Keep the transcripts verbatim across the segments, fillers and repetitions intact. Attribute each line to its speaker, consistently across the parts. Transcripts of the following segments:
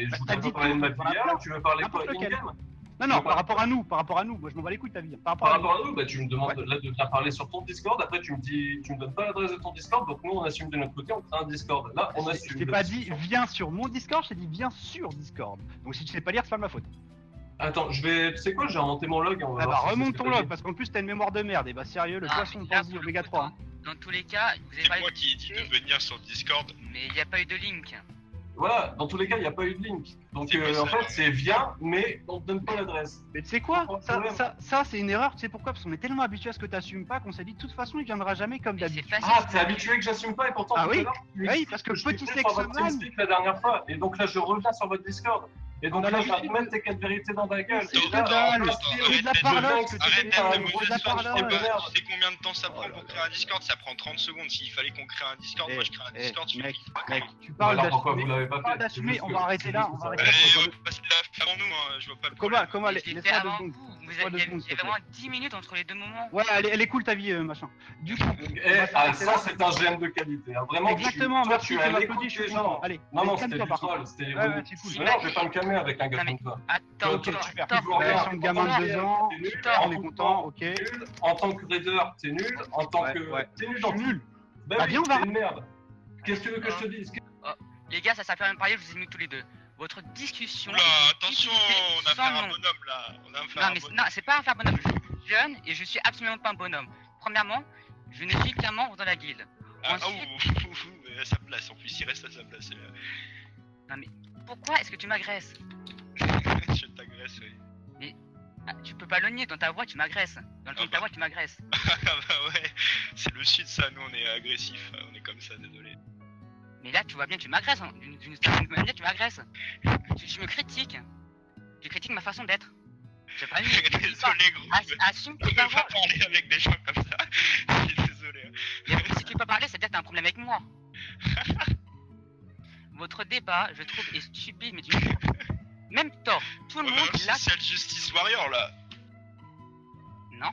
Speaker 1: je voudrais
Speaker 2: t'as
Speaker 1: pas
Speaker 2: dit
Speaker 1: parler de
Speaker 2: tout,
Speaker 1: ma
Speaker 2: voilà,
Speaker 1: vie, tu veux parler quoi
Speaker 2: n'importe lequel.
Speaker 1: in-game?
Speaker 2: Non, non, par rapport à nous, par rapport à nous, moi je m'en bats les couilles de ta vie. Par rapport,
Speaker 1: Par
Speaker 2: à,
Speaker 1: rapport
Speaker 2: nous.
Speaker 1: à nous, bah, tu me demandes
Speaker 2: Ouais.
Speaker 1: là de venir parler sur ton Discord, après tu me dis, tu me donnes pas l'adresse de ton Discord, donc nous on assume de notre côté, on crée un Discord. Là, on
Speaker 2: Je
Speaker 1: assume.
Speaker 2: t'ai
Speaker 1: la
Speaker 2: pas dit
Speaker 1: discussion.
Speaker 2: viens sur mon Discord, je t'ai dit viens sur Discord. Donc si tu sais pas lire, c'est pas de ma faute.
Speaker 1: Attends, je vais, tu sais quoi, j'ai remonté mon log. On va
Speaker 2: Ah bah
Speaker 1: voir si c'est
Speaker 2: remonte
Speaker 1: ce que
Speaker 2: ton
Speaker 1: t'as
Speaker 2: log
Speaker 1: dit.
Speaker 2: parce qu'en plus t'as une mémoire de merde. Et bah sérieux, le
Speaker 3: Non,
Speaker 2: poisson
Speaker 3: mais là,
Speaker 2: pense
Speaker 3: pour le
Speaker 2: oméga
Speaker 3: coup,
Speaker 2: trois. Hein.
Speaker 3: Dans, dans tous les cas, vous avez
Speaker 4: C'est
Speaker 3: pas
Speaker 4: moi
Speaker 3: eu-
Speaker 4: qui ai dit de venir sur le Discord.
Speaker 3: Mais il n'y a pas eu de link.
Speaker 1: Voilà, dans tous les cas, il n'y a pas eu de link. Donc
Speaker 4: C'est
Speaker 1: euh,
Speaker 4: pas
Speaker 1: en
Speaker 4: ça.
Speaker 1: fait, c'est viens, mais on te donne pas l'adresse.
Speaker 2: Mais tu sais quoi,
Speaker 1: Pas de
Speaker 2: ça,
Speaker 1: problème.
Speaker 2: ça, ça c'est une erreur, tu sais pourquoi? Parce qu'on est tellement habitué à ce que t'assumes pas qu'on s'est dit de toute façon il viendra jamais comme
Speaker 3: Mais c'est
Speaker 2: d'habitude.
Speaker 3: facile.
Speaker 1: Ah, t'es habitué que j'assume pas et pourtant
Speaker 2: Ah
Speaker 1: tout
Speaker 2: oui.
Speaker 1: à l'heure, tu
Speaker 2: Oui,
Speaker 1: m'expliques
Speaker 2: parce que
Speaker 1: je
Speaker 2: petit
Speaker 1: t'ai fait sur votre
Speaker 2: sexoman-
Speaker 1: TeamSpeak la dernière fois, et donc là je reviens sur votre Discord. Et donc
Speaker 2: On a
Speaker 1: là, je vais
Speaker 2: l'habitude
Speaker 1: remettre tes quatre vérités dans ta gueule.
Speaker 2: C'est
Speaker 1: Et
Speaker 2: que
Speaker 1: là,
Speaker 2: dalle,
Speaker 1: en plus,
Speaker 4: c'est
Speaker 1: je
Speaker 2: de la
Speaker 1: viens
Speaker 2: parole,
Speaker 1: que
Speaker 2: que
Speaker 1: tu
Speaker 4: Arrête
Speaker 1: fais
Speaker 4: d'être
Speaker 1: un
Speaker 4: de
Speaker 1: gros
Speaker 4: mauvaise
Speaker 2: la
Speaker 4: foi,
Speaker 2: parole,
Speaker 4: je sais
Speaker 2: ouais.
Speaker 4: pas, tu sais combien de temps ça prend
Speaker 2: Oh là
Speaker 4: pour
Speaker 2: là.
Speaker 4: créer un Discord? Ça prend trente secondes. S'il fallait qu'on crée un Discord,
Speaker 2: Eh,
Speaker 4: moi je crée un
Speaker 2: eh,
Speaker 4: Discord. je fais
Speaker 2: mec,
Speaker 4: tout pas
Speaker 2: mec,
Speaker 4: comment.
Speaker 2: tu
Speaker 1: Bah
Speaker 2: parles
Speaker 1: alors pourquoi vous
Speaker 2: d'assumer.
Speaker 1: l'avez pas
Speaker 2: Tu parles
Speaker 1: fait?
Speaker 2: d'assumer,
Speaker 1: C'est
Speaker 2: on
Speaker 1: juste
Speaker 2: va
Speaker 1: que-
Speaker 2: arrêter
Speaker 1: c'est
Speaker 2: là,
Speaker 1: juste
Speaker 2: on
Speaker 1: que
Speaker 2: va
Speaker 1: ça-
Speaker 2: arrêter
Speaker 4: Eh,
Speaker 2: là.
Speaker 4: on va passer là avant nous, hein, je vois pas le
Speaker 2: Comment,
Speaker 4: problème.
Speaker 2: comment,
Speaker 3: Mais je l'ai
Speaker 2: laisse
Speaker 3: fait
Speaker 2: moi deux
Speaker 3: avant
Speaker 2: secondes.
Speaker 3: vous. Vous
Speaker 2: Laisse-moi
Speaker 3: avez
Speaker 2: deux
Speaker 3: il y a-
Speaker 2: secondes,
Speaker 3: il y
Speaker 2: s'il
Speaker 3: a
Speaker 2: te plaît.
Speaker 3: vraiment dix minutes entre les deux moments.
Speaker 2: Ouais, elle, est- elle est cool ta vie, euh, machin. Du coup,
Speaker 1: Eh, ah, ça c'est un G M de qualité. Hein. Vraiment,
Speaker 2: exactement,
Speaker 1: tu, toi,
Speaker 2: merci,
Speaker 1: tu
Speaker 2: tu
Speaker 1: es à
Speaker 2: m'applaudis,
Speaker 1: l'écoute
Speaker 2: je suis
Speaker 1: des
Speaker 2: content.
Speaker 1: gens.
Speaker 2: Allez,
Speaker 1: Non, non,
Speaker 2: allez,
Speaker 1: c'était
Speaker 2: calme-toi,
Speaker 1: du
Speaker 2: par contre.
Speaker 1: troll, c'était
Speaker 2: Ouais,
Speaker 1: ironique.
Speaker 2: ouais, c'est cool.
Speaker 1: Mais non, je vais pas me calmer avec un gars
Speaker 3: Non, mais-
Speaker 1: comme toi.
Speaker 3: Attends,
Speaker 1: Toi,
Speaker 2: Ok,
Speaker 1: toi,
Speaker 2: super.
Speaker 1: tu vois rien.
Speaker 2: Relation de gamin de deux ans,
Speaker 1: T'es nul.
Speaker 3: Putain,
Speaker 2: on est content, ok.
Speaker 1: Nul. En tant que raider, t'es nul. En tant
Speaker 2: Ouais,
Speaker 1: que.
Speaker 2: ouais.
Speaker 1: T'es nul
Speaker 2: Je
Speaker 1: dans
Speaker 2: suis
Speaker 1: tout.
Speaker 2: nul.
Speaker 1: Bah
Speaker 2: Bah,
Speaker 1: oui,
Speaker 2: viens, on va-
Speaker 1: t'es une merde. Qu'est-ce que tu veux que je te dise?
Speaker 3: Les gars, ça sert à rien de parler, je vous ai mis tous les deux. Votre discussion.
Speaker 4: Oula,
Speaker 3: est
Speaker 4: attention,
Speaker 3: utilisée
Speaker 4: on a
Speaker 3: sans
Speaker 4: affaire à un
Speaker 3: nom.
Speaker 4: bonhomme là. On a affaire
Speaker 3: Non,
Speaker 4: à un
Speaker 3: mais
Speaker 4: bonhomme.
Speaker 3: non, c'est pas un faire bonhomme. Je suis jeune et je suis absolument pas un bonhomme. Premièrement, je ne suis qu'un membre de la guilde.
Speaker 4: Ah,
Speaker 3: ensuite-
Speaker 4: ouh, ouh, ouh, mais à sa place, en plus il reste à sa place.
Speaker 3: Pourquoi est-ce que tu m'agresses?
Speaker 4: Je t'agresse, oui.
Speaker 3: Ah, tu peux pas le nier, dans ta voix tu m'agresses. Dans le ton de ta
Speaker 4: Ah bah.
Speaker 3: voix tu m'agresses.
Speaker 4: Ah bah ouais, c'est le sud ça, nous on est agressif, on est comme ça, désolé.
Speaker 3: Mais là tu vois bien que tu m'agresses, hein. D'une d'une certaine manière tu m'agresses. Tu, tu me critiques. Tu critiques ma façon d'être. J'ai pas mis.
Speaker 4: Désolé gros,
Speaker 3: Ass- Assume
Speaker 4: on
Speaker 3: tes
Speaker 4: peut pas
Speaker 3: paroles.
Speaker 4: parler avec des gens comme ça. Je suis désolé. hein.
Speaker 3: Mais si tu peux parler, c'est-à-dire que t'as un problème avec moi. Votre débat, je trouve, est stupide, mais tu même tort. Tout le
Speaker 4: Ouais,
Speaker 3: monde
Speaker 4: mais
Speaker 3: là.
Speaker 4: social justice warrior là.
Speaker 3: Non.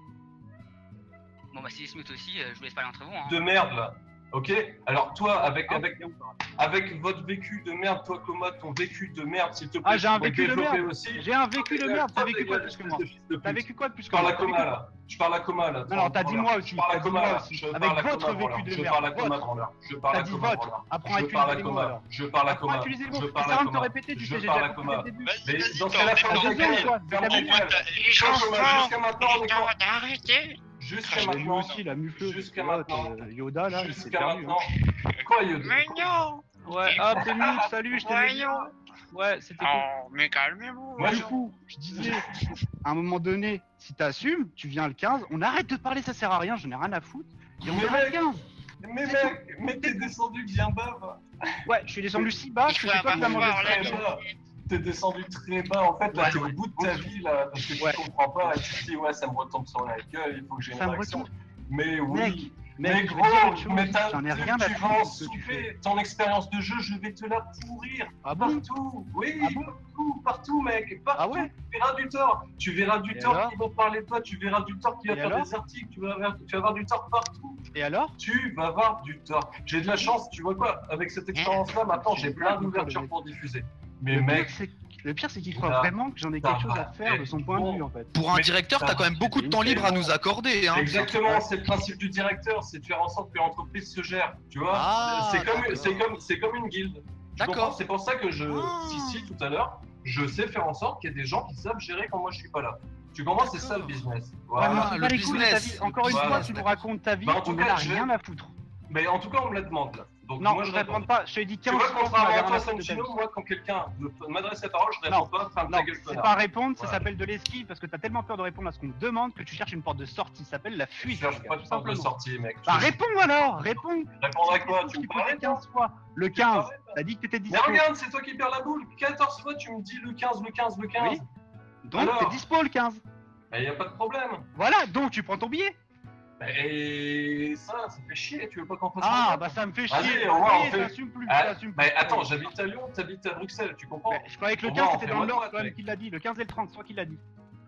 Speaker 3: Bon bah si Smith aussi, euh, je vous laisse parler entre vous. Hein.
Speaker 1: De merde là. Ok? Alors toi, avec,
Speaker 2: Ah,
Speaker 1: avec, avec votre vécu de merde, toi Coma, ton vécu de merde, s'il te plaît.
Speaker 2: Ah, j'ai un
Speaker 1: tu pourrais
Speaker 2: vécu de
Speaker 1: développer
Speaker 2: merde.
Speaker 1: aussi.
Speaker 2: J'ai un vécu de merde, t'as
Speaker 1: Toi,
Speaker 2: vécu quoi
Speaker 1: dégage,
Speaker 2: plus que moi?
Speaker 1: espèce de fils de
Speaker 2: T'as
Speaker 1: pute.
Speaker 2: vécu quoi plus
Speaker 1: Je
Speaker 2: que
Speaker 1: parle
Speaker 2: moi?
Speaker 1: à
Speaker 2: T'as vécu
Speaker 1: Coma
Speaker 2: quoi?
Speaker 1: là. Je parle à Coma là.
Speaker 2: Non, non, t'as dit moi aussi.
Speaker 1: Je parle à
Speaker 2: T'as dit
Speaker 1: Coma
Speaker 2: moi
Speaker 1: là.
Speaker 2: aussi.
Speaker 1: Je
Speaker 2: Avec
Speaker 1: parle à
Speaker 2: votre
Speaker 1: Coma
Speaker 2: vécu
Speaker 1: branleur.
Speaker 2: de
Speaker 1: Je
Speaker 2: merde.
Speaker 1: parle à Coma
Speaker 2: Votre.
Speaker 1: branleur. Je parle
Speaker 2: T'as
Speaker 1: à
Speaker 2: dit
Speaker 1: Coma
Speaker 2: votre.
Speaker 1: branleur.
Speaker 2: Apprends à
Speaker 1: Je
Speaker 2: utiliser
Speaker 1: parle à
Speaker 2: les mots
Speaker 1: Coma.
Speaker 2: alors.
Speaker 1: Je parle à
Speaker 2: Apprends à
Speaker 1: Coma.
Speaker 2: utiliser les mots.
Speaker 1: Je
Speaker 2: Ça
Speaker 1: parle
Speaker 2: sert à
Speaker 1: à
Speaker 2: rien de te
Speaker 1: Coma.
Speaker 2: répéter, tu
Speaker 1: Je
Speaker 2: sais, j'ai
Speaker 1: parle
Speaker 2: déjà
Speaker 1: à
Speaker 2: compris
Speaker 1: Coma.
Speaker 2: dès le début.
Speaker 4: Vas-y,
Speaker 1: Mais
Speaker 4: vas-y,
Speaker 1: dans ce
Speaker 4: t'es
Speaker 1: cas-là,
Speaker 4: en
Speaker 1: ferme
Speaker 4: t'es
Speaker 1: ta
Speaker 4: en
Speaker 2: gueule,
Speaker 1: gueule.
Speaker 2: quoi.
Speaker 1: Ferme ta
Speaker 2: T'as
Speaker 1: gueule.
Speaker 4: Les
Speaker 1: Ferme ta gueule.
Speaker 4: enfants,
Speaker 1: Jusqu'à maintenant, on est quoi?
Speaker 4: Arrêtez.
Speaker 1: Jusqu'à
Speaker 2: Ah, lui
Speaker 1: maintenant.
Speaker 2: aussi, la mufleuse.
Speaker 1: Jusqu'à
Speaker 2: l'autre,
Speaker 1: maintenant.
Speaker 2: euh, Yoda là, il s'est
Speaker 1: Jusqu'à
Speaker 2: perdu.
Speaker 1: maintenant. Quoi, Yoda?
Speaker 4: Mais non.
Speaker 2: Ouais, hop, t'es mute, salut, je t'ai mis.
Speaker 4: Voyons.
Speaker 2: Ouais, c'était cool.
Speaker 4: Oh, mais calmez-vous.
Speaker 1: Moi,
Speaker 2: Du
Speaker 1: je-
Speaker 2: coup, je disais, à un moment donné, si t'assumes, tu viens le quinze, on arrête de parler, ça sert à rien, je n'ai rien à foutre, et on
Speaker 1: Mais
Speaker 2: verra le
Speaker 1: mec,
Speaker 2: quinze.
Speaker 1: Mais mec, mais t'es descendu bien bas, va.
Speaker 2: Ouais, je suis descendu si bas,
Speaker 4: Il
Speaker 2: que
Speaker 4: faut
Speaker 2: c'est toi qui l'as
Speaker 4: avoir
Speaker 2: mangé.
Speaker 4: voir
Speaker 1: Très
Speaker 4: la
Speaker 1: bas. T'es descendu très bas, en fait, là
Speaker 2: Ouais,
Speaker 1: t'es
Speaker 2: ouais.
Speaker 1: au bout de ta vie, là, parce que tu
Speaker 2: Ouais.
Speaker 1: comprends pas, et tu te dis, ouais, ça me retombe sur la gueule, il faut que j'ai une
Speaker 2: Ça me
Speaker 1: réaction.
Speaker 2: retourne.
Speaker 1: Mais oui,
Speaker 2: Mec,
Speaker 1: mais
Speaker 2: mec, je vais
Speaker 1: gros,
Speaker 2: te dire une chose,
Speaker 1: mais t'as-
Speaker 2: j'en ai
Speaker 1: tu-
Speaker 2: rien à
Speaker 1: tu
Speaker 2: foutre
Speaker 1: vas en
Speaker 2: de ce que tu fais.
Speaker 1: souper, ton expérience de jeu, je vais te la pourrir.
Speaker 2: Ah bon?
Speaker 1: Partout, oui,
Speaker 2: Ah bon?
Speaker 1: partout, partout, mec, partout.
Speaker 2: Ah ouais?
Speaker 1: Tu verras du tort, tu verras du
Speaker 2: Et
Speaker 1: tort
Speaker 2: alors
Speaker 1: qui va parler de toi, tu verras du tort qui va
Speaker 2: Et
Speaker 1: faire
Speaker 2: alors
Speaker 1: des articles, tu vas, avoir, tu vas avoir du tort partout.
Speaker 2: Et alors?
Speaker 1: Tu vas avoir du tort. J'ai de la chance, tu vois quoi, avec cette expérience-là, maintenant j'ai plein d'ouvertures pour diffuser. Mais
Speaker 2: Le
Speaker 1: mec,
Speaker 2: pire, c'est le pire, c'est qu'il croit
Speaker 1: Là,
Speaker 2: vraiment que j'en ai
Speaker 1: ça
Speaker 2: quelque chose
Speaker 1: va
Speaker 2: à faire de son point de vue en fait.
Speaker 5: Pour un
Speaker 1: Mais-
Speaker 5: directeur, t'as quand même beaucoup de temps libre à nous accorder. Hein.
Speaker 1: exactement, c'est le principe du directeur, c'est de faire en sorte que l'entreprise se gère, tu vois.
Speaker 5: Ah,
Speaker 1: c'est comme,
Speaker 5: d'accord.
Speaker 1: c'est comme, c'est comme une guilde. Tu
Speaker 5: D'accord.
Speaker 1: comprends. C'est pour ça que je,
Speaker 5: Ah.
Speaker 1: si si tout à l'heure, je sais faire en sorte qu'il y ait des gens qui savent gérer quand moi je suis pas là. Tu comprends, c'est ça le business.
Speaker 2: Ouais, mais
Speaker 1: Voilà.
Speaker 2: on s'en
Speaker 5: le
Speaker 2: bat les couilles de ta
Speaker 5: business.
Speaker 2: vie. Encore une
Speaker 1: Voilà.
Speaker 2: fois, tu nous racontes ta vie,
Speaker 1: Bah, en tout
Speaker 2: on
Speaker 1: cas,
Speaker 2: en a
Speaker 1: je vais-
Speaker 2: rien à foutre.
Speaker 1: Mais en tout cas, on me la demande là. Donc
Speaker 2: Non,
Speaker 1: moi
Speaker 2: je
Speaker 1: je
Speaker 2: réponds
Speaker 1: réponds.
Speaker 2: pas, je te dis
Speaker 1: Tu
Speaker 2: quinze
Speaker 1: vois,
Speaker 2: fois qu'on
Speaker 1: contrairement
Speaker 2: avait
Speaker 1: à
Speaker 2: rien
Speaker 1: toi,
Speaker 2: à foutre de ta vie.
Speaker 1: Santino, moi quand quelqu'un me- m'adresse la parole, je réponds
Speaker 2: Non,
Speaker 1: pas, ferme
Speaker 2: non,
Speaker 1: ta gueule,
Speaker 2: c'est
Speaker 1: connard.
Speaker 2: pas répondre, ça
Speaker 1: Voilà.
Speaker 2: s'appelle de l'esquive parce que t'as tellement peur de répondre à ce qu'on te demande que tu cherches une porte de sortie. Ça s'appelle la
Speaker 1: Je
Speaker 2: fuite.
Speaker 1: cherche
Speaker 2: mon gars,
Speaker 1: pas
Speaker 2: tout
Speaker 1: de porte de
Speaker 2: simplement.
Speaker 1: sortie, mec.
Speaker 2: Bah
Speaker 1: Je-
Speaker 2: réponds alors, réponds.
Speaker 1: Répondre à quoi?
Speaker 2: C'est
Speaker 1: Tu me
Speaker 2: qui
Speaker 1: parlais,
Speaker 2: posait
Speaker 1: toi?
Speaker 2: quinze fois. Le quinze, t'as dit que t'étais
Speaker 1: Mais
Speaker 2: dispo.
Speaker 1: regarde, c'est toi qui perds la boule. quatorze fois, tu me dis le quinze, le quinze, le quinze.
Speaker 2: Oui. Donc
Speaker 1: Alors
Speaker 2: t'es dispo le quinze.
Speaker 1: Mais y a pas de problème.
Speaker 2: Voilà, donc tu prends ton billet.
Speaker 1: Et ça, ça fait chier. Tu veux pas qu'on fasse
Speaker 2: Ah
Speaker 1: un
Speaker 2: bah ça me fait
Speaker 1: Vas-y,
Speaker 2: chier.
Speaker 1: au revoir,
Speaker 2: Ça y
Speaker 1: on
Speaker 2: est,
Speaker 1: fait-
Speaker 2: t'assumes plus,
Speaker 1: Ah,
Speaker 2: t'assumes
Speaker 1: mais
Speaker 2: plus.
Speaker 1: attends, j'habite à Lyon, t'habites à Bruxelles, tu comprends?
Speaker 2: Mais je croyais que le
Speaker 1: Au
Speaker 2: quinze
Speaker 1: moins, on
Speaker 2: c'était
Speaker 1: fait
Speaker 2: dans le
Speaker 1: moite
Speaker 2: Nord,
Speaker 1: moite,
Speaker 2: quand même
Speaker 1: mec.
Speaker 2: qu'il l'a dit. Le quinze et le trente, c'est toi qui l'a dit.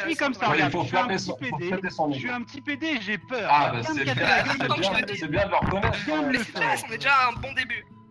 Speaker 2: Je suis comme ça,
Speaker 1: Ouais, il
Speaker 2: regarde,
Speaker 1: faut
Speaker 2: je suis un
Speaker 1: flatter
Speaker 2: petit
Speaker 1: son, faut
Speaker 2: P D,
Speaker 1: flatter son
Speaker 2: je suis
Speaker 1: ego.
Speaker 2: un petit P D, j'ai peur.
Speaker 1: Ah,
Speaker 2: Viens
Speaker 1: bah
Speaker 2: me
Speaker 1: c'est
Speaker 2: casser
Speaker 1: bien,
Speaker 2: la gueule,
Speaker 1: c'est
Speaker 6: Attends que je
Speaker 1: bien,
Speaker 6: le dise.
Speaker 1: c'est bien de le reconnaître.
Speaker 2: viens me
Speaker 6: Mais
Speaker 2: le
Speaker 6: c'est clair,
Speaker 2: faire.
Speaker 6: on est déjà à un bon début.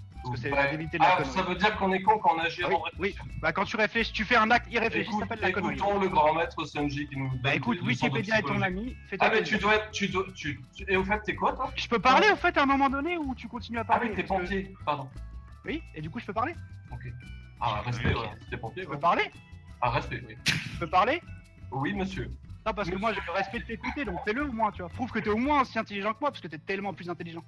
Speaker 2: Parce que c'est
Speaker 1: Bah,
Speaker 2: la débilité de la
Speaker 1: ah,
Speaker 2: connerie.
Speaker 1: ça veut dire qu'on est con quand on agit
Speaker 2: Ah oui,
Speaker 1: avant de
Speaker 2: oui.
Speaker 1: réfléchir.
Speaker 2: Bah quand tu réfléchis, tu fais un acte irréfléchi, ça
Speaker 1: Écoute,
Speaker 2: s'appelle la connerie.
Speaker 1: écoutons le grand maître Sanji qui nous donne
Speaker 2: Bah écoute,
Speaker 1: des leçons de
Speaker 2: Wikipédia est ton
Speaker 1: psychologie.
Speaker 2: ami, fais-toi
Speaker 1: Ah mais
Speaker 2: plaisir.
Speaker 1: tu dois être... Tu dois, tu, tu- Et au fait, t'es quoi, toi?
Speaker 2: Je peux parler au fait à un moment donné ou tu continues à
Speaker 1: Ah
Speaker 2: parler
Speaker 1: oui, t'es
Speaker 2: parce que-
Speaker 1: pompier, pardon.
Speaker 2: Oui, et du coup je peux parler
Speaker 1: Ok. Ah, respect, ouais. T'es pompier,
Speaker 2: Je
Speaker 1: ouais.
Speaker 2: peux parler
Speaker 1: Ah, respect, oui.
Speaker 2: Je peux parler
Speaker 1: Oui, monsieur.
Speaker 2: Non, parce que moi j'ai le respect de t'écouter, donc fais-le au moins, tu vois. Prouve que t'es au moins aussi intelligent que moi, parce que t'es tellement plus intelligent.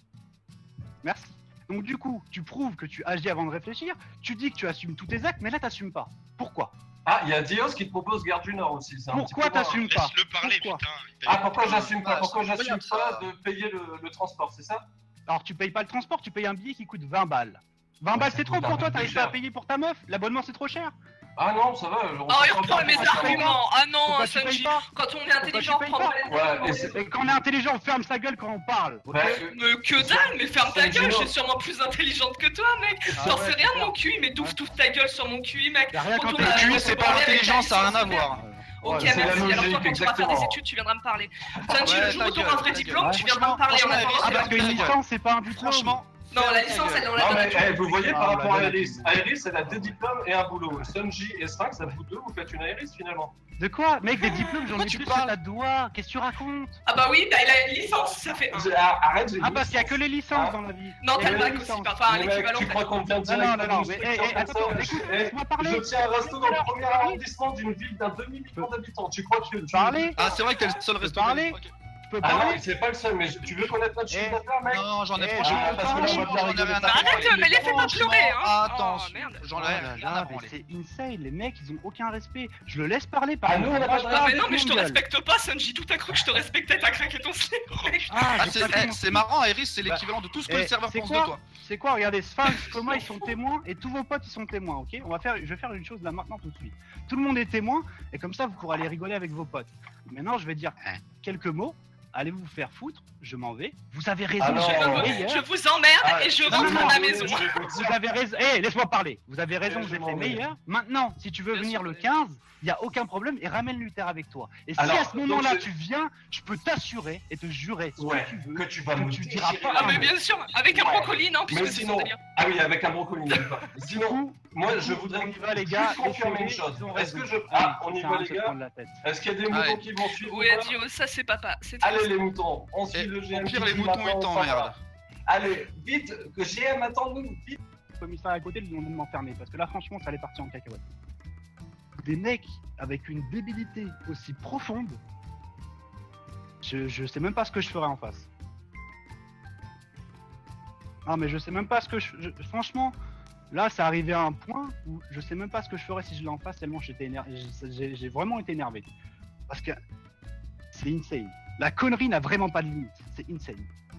Speaker 2: Merci. Donc du coup, tu prouves que tu agis avant de réfléchir, tu dis que tu assumes tous tes actes, mais là t'assumes pas. Pourquoi?
Speaker 1: Ah, il y a Dios qui te propose Gare du Nord aussi. c'est un
Speaker 2: Pourquoi
Speaker 1: petit peu loin.
Speaker 2: t'assumes pas?
Speaker 4: Laisse-le parler,
Speaker 2: Pourquoi
Speaker 4: putain. il
Speaker 1: Ah,
Speaker 4: paye-
Speaker 1: pourquoi j'assume pas
Speaker 5: Ah,
Speaker 1: Pourquoi
Speaker 5: c'est
Speaker 1: j'assume
Speaker 5: incroyable,
Speaker 1: pas de payer le, le transport, c'est ça?
Speaker 2: Alors tu payes pas le transport, tu payes un billet qui coûte vingt balles. vingt
Speaker 1: Ouais,
Speaker 2: balles
Speaker 1: ça
Speaker 2: c'est trop
Speaker 1: coûte un
Speaker 2: pour toi,
Speaker 1: peu
Speaker 2: t'arrives
Speaker 1: cher.
Speaker 2: pas à payer pour ta meuf? L'abonnement c'est trop cher?
Speaker 1: Ah non, ça va. on
Speaker 6: Oh,
Speaker 1: s'en
Speaker 6: il
Speaker 1: sort
Speaker 6: reprend
Speaker 1: bien.
Speaker 6: mes
Speaker 2: Pourquoi tu payes
Speaker 6: arguments. Ah non,
Speaker 2: Pourquoi tu payes
Speaker 6: Sanji,
Speaker 2: pas?
Speaker 6: quand on est intelligent,
Speaker 2: tu payes
Speaker 6: prends
Speaker 2: pas
Speaker 6: pas les
Speaker 1: Ouais, et
Speaker 6: arguments.
Speaker 1: c'est-
Speaker 2: Et quand on est intelligent, on ferme sa gueule quand on parle. ok
Speaker 1: Ouais,
Speaker 6: Mais que dalle, mais ferme ta
Speaker 1: Sanji,
Speaker 6: gueule, je
Speaker 1: non.
Speaker 6: suis sûrement plus intelligente que toi, mec.
Speaker 2: Ah
Speaker 6: J'en
Speaker 2: ouais,
Speaker 6: sais
Speaker 2: c'est
Speaker 6: rien de
Speaker 2: clair.
Speaker 6: mon Q I, mais d'ouvre
Speaker 2: Ouais.
Speaker 6: toute ta gueule sur mon Q I, mec.
Speaker 2: Y'a rien
Speaker 6: Quand
Speaker 2: quand
Speaker 6: on
Speaker 2: t'es
Speaker 6: a-
Speaker 5: Le Q,
Speaker 6: on
Speaker 5: c'est
Speaker 6: peut
Speaker 5: pas
Speaker 6: parler avec
Speaker 5: l'intelligence, ça a rien à
Speaker 6: la
Speaker 5: voir.
Speaker 6: Ok,
Speaker 1: c'est la
Speaker 6: merci. Alors toi,
Speaker 1: logique,
Speaker 6: quand tu vas faire des
Speaker 1: exactement.
Speaker 6: études, tu viendras me parler. Sanji,
Speaker 5: Ouais,
Speaker 6: le jour
Speaker 5: ta
Speaker 6: où t'auras
Speaker 5: gueule,
Speaker 6: un vrai
Speaker 5: ta
Speaker 6: diplôme,
Speaker 5: gueule.
Speaker 6: tu viendras me
Speaker 5: Franchement,
Speaker 6: parler. On a
Speaker 5: franchement,
Speaker 6: commencé
Speaker 2: Ah
Speaker 6: la
Speaker 2: parce qu'une
Speaker 5: ta gueule.
Speaker 2: licence c'est pas un diplôme.
Speaker 5: Franchement,
Speaker 6: Non, la
Speaker 5: ta
Speaker 6: licence,
Speaker 5: gueule.
Speaker 6: elle, on
Speaker 1: Non
Speaker 6: la donne à
Speaker 1: mais
Speaker 6: tout.
Speaker 1: eh, vous voyez
Speaker 2: Ah,
Speaker 1: par
Speaker 2: on
Speaker 1: rapport
Speaker 2: l'a
Speaker 1: à
Speaker 2: donné.
Speaker 1: Iris, Iris elle a deux diplômes et un boulot. Sunji et Sphinx, ça vous deux, vous faites une Iris finalement.
Speaker 2: De quoi? Mec, des diplômes, j'en
Speaker 5: Pourquoi
Speaker 2: ai
Speaker 5: tu
Speaker 2: plus
Speaker 5: parles
Speaker 2: que ta doigt. Qu'est-ce que tu racontes?
Speaker 6: Ah bah oui, bah il a une licence, ça fait un.
Speaker 1: J'ai- ah, Arrête, j'ai
Speaker 2: Ah
Speaker 1: une
Speaker 2: parce qu'il y a que
Speaker 1: licence.
Speaker 2: les licences
Speaker 1: Ah.
Speaker 2: dans la vie.
Speaker 6: Non,
Speaker 2: Il y a
Speaker 6: t'as le
Speaker 2: que les
Speaker 6: bac aussi,
Speaker 2: licences.
Speaker 6: pas enfin
Speaker 1: Mais mec,
Speaker 6: l'équivalent.
Speaker 1: tu crois qu'on vient
Speaker 2: Non,
Speaker 1: direct
Speaker 2: non,
Speaker 1: à
Speaker 2: non, non, mais
Speaker 1: l'instruction
Speaker 2: eh, eh,
Speaker 1: comme
Speaker 2: attends,
Speaker 1: ça,
Speaker 2: écoute,
Speaker 1: eh,
Speaker 2: laisse-moi parler.
Speaker 1: Je tiens un resto dans le
Speaker 2: Laisse-moi
Speaker 1: premier
Speaker 2: parler.
Speaker 1: arrondissement d'une ville d'un demi-million d'habitants. Tu crois que tu
Speaker 2: Parler?
Speaker 5: Ah, c'est vrai que t'es le seul
Speaker 2: peux
Speaker 5: resto.
Speaker 2: parler
Speaker 5: Ok.
Speaker 2: Je peux
Speaker 1: Ah non,
Speaker 2: parler?
Speaker 1: c'est pas le seul, mais tu veux connaître notre chiffre
Speaker 2: Eh.
Speaker 1: d'affaires, mec?
Speaker 5: Non, j'en ai
Speaker 2: Eh,
Speaker 5: franchement
Speaker 1: ah, parce que là, on va bien
Speaker 5: j'en ai
Speaker 1: rigoler.
Speaker 5: rien à
Speaker 1: Bah,
Speaker 5: faire.
Speaker 6: arrête, mais les fais pas pleurer, hein.
Speaker 5: Attention,
Speaker 6: Oh, merde.
Speaker 5: j'en ai
Speaker 2: Oh
Speaker 5: rien
Speaker 2: là
Speaker 5: à
Speaker 2: là, mais
Speaker 5: branler.
Speaker 2: c'est insane, les mecs ils ont aucun respect. Je le laisse parler par
Speaker 1: Ah, nous, on a pas de
Speaker 6: Ah mais non, mais je te
Speaker 2: Mon gueule.
Speaker 6: respecte pas, Sanji, tout à cru que je te respectais, t'as craqué ton slip, mec.
Speaker 2: Ah,
Speaker 5: Ah,
Speaker 2: j'ai
Speaker 5: c'est
Speaker 2: pas
Speaker 5: eh,
Speaker 2: fait-
Speaker 5: c'est marrant, Iris, c'est
Speaker 2: Bah,
Speaker 5: l'équivalent de tout ce que
Speaker 2: eh,
Speaker 5: le serveur
Speaker 2: c'est
Speaker 5: pense
Speaker 2: quoi
Speaker 5: de toi.
Speaker 2: C'est quoi? Regardez, Sphinx, Thomas ils sont témoins et tous vos potes ils sont témoins, ok? On va faire, je vais faire une chose là maintenant tout de suite. Tout le monde est témoin et comme ça vous pourrez aller rigoler avec vos potes. Maintenant je vais dire quelques mots. Allez vous faire foutre, je m'en vais. Vous avez raison,
Speaker 1: Ah non,
Speaker 2: j'ai
Speaker 1: non,
Speaker 2: le
Speaker 1: non.
Speaker 2: meilleur.
Speaker 6: Je vous emmerde
Speaker 1: Ah,
Speaker 6: et je
Speaker 2: non,
Speaker 6: rentre
Speaker 2: non,
Speaker 6: à
Speaker 2: non,
Speaker 6: la
Speaker 1: je-
Speaker 6: maison.
Speaker 1: je vais vous
Speaker 2: Vous
Speaker 1: dire-
Speaker 2: avez raison. Eh, laisse-moi parler. Vous avez raison,
Speaker 1: Eh,
Speaker 2: vous
Speaker 1: je
Speaker 2: êtes
Speaker 1: m'en
Speaker 2: les
Speaker 1: vais.
Speaker 2: meilleurs. Maintenant, si tu veux
Speaker 6: Bien
Speaker 2: venir
Speaker 6: sûr.
Speaker 2: le quinze, il y a aucun problème et ramène Luther avec toi. Et si
Speaker 1: Alors,
Speaker 2: à ce moment-là
Speaker 1: donc, je-
Speaker 2: tu viens, je peux t'assurer et te jurer ce
Speaker 1: Ouais,
Speaker 2: que tu veux.
Speaker 1: que tu vas
Speaker 2: que
Speaker 1: me
Speaker 2: tu
Speaker 1: déchirer
Speaker 2: diras pas
Speaker 6: Ah
Speaker 2: un
Speaker 6: mais
Speaker 2: mot.
Speaker 6: bien sûr, avec un
Speaker 1: Ouais.
Speaker 6: brocoli, non, puisque
Speaker 1: Mais
Speaker 6: c'est son
Speaker 1: sinon,
Speaker 6: délire.
Speaker 1: ah oui, avec un brocoli, même pas. Sinon,
Speaker 2: Ou-
Speaker 1: moi,
Speaker 2: du
Speaker 1: je
Speaker 2: coup,
Speaker 1: voudrais
Speaker 2: on y va, les gars,
Speaker 1: confirmer
Speaker 2: les
Speaker 1: une
Speaker 2: C V,
Speaker 1: chose.
Speaker 2: ils ont
Speaker 1: Est-ce que
Speaker 2: raison.
Speaker 1: je. Ah, on y
Speaker 2: ça
Speaker 1: va,
Speaker 2: va
Speaker 1: les
Speaker 2: se
Speaker 1: gars?
Speaker 2: prendre la tête.
Speaker 1: Est-ce qu'il y a des
Speaker 5: Allez.
Speaker 1: moutons qui vont suivre?
Speaker 6: Oui,
Speaker 1: ou pas
Speaker 6: adieu, ça c'est papa, c'est
Speaker 1: Allez,
Speaker 6: triste.
Speaker 1: les moutons, on suit
Speaker 5: Et
Speaker 1: le G M.
Speaker 5: au pire,
Speaker 1: qui
Speaker 5: les
Speaker 1: dit
Speaker 5: moutons,
Speaker 1: maintenant,
Speaker 5: ils
Speaker 1: on s'en va.
Speaker 5: t'emmerdent.
Speaker 1: Allez, vite, que G M attend-nous, vite.
Speaker 2: Le commissaire à côté, ils ont de m'enfermer parce que là, franchement, ça allait partir en cacahuète. Des mecs avec une débilité aussi profonde, je, je sais même pas ce que je ferais en face. Ah, mais je sais même pas ce que je. je- franchement, là, c'est arrivé à un point où je sais même pas ce que je ferais si je l'ai en face, tellement j'étais énervé. J'ai j'ai vraiment été énervé. Parce que c'est insane. La connerie n'a vraiment pas de limite. C'est insane.